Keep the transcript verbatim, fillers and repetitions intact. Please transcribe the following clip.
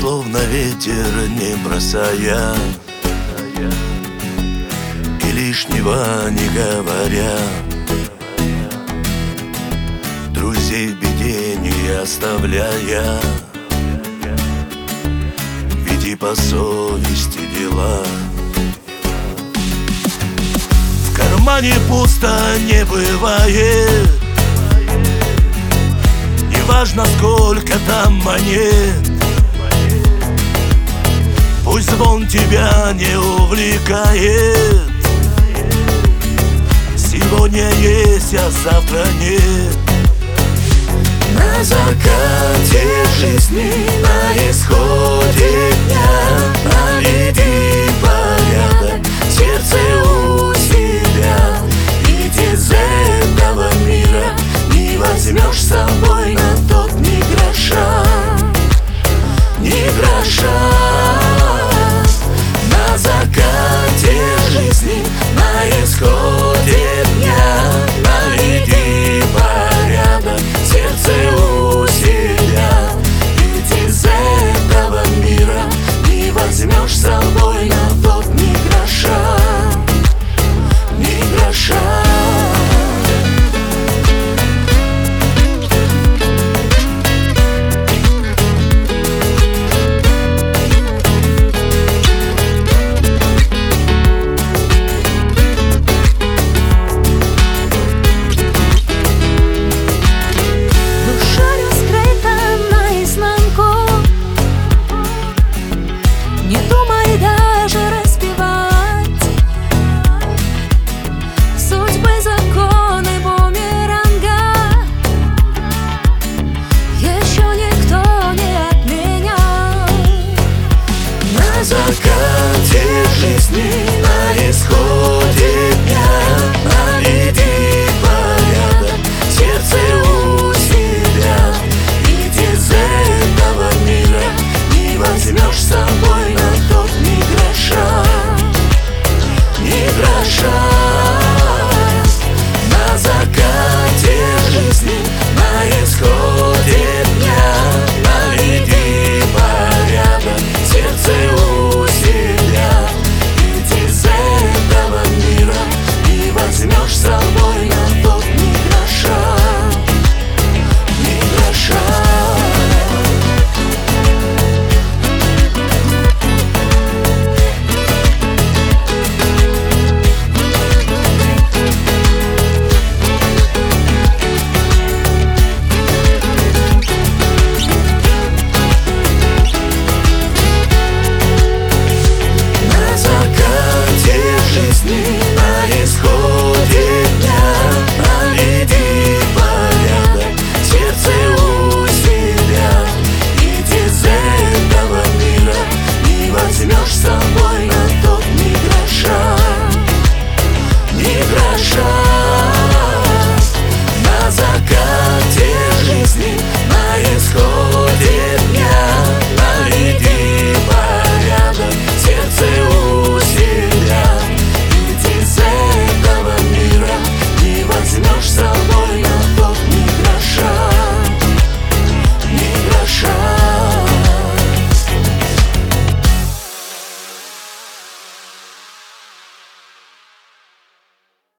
словно ветер, не бросая и лишнего не говоря, друзей в беде не оставляя, веди по совести дела. В кармане пусто не бывает, неважно сколько там монет. Пусть звон тебя не увлекает, сегодня есть, а завтра нет. На закате жизни, на исходе дня, наведи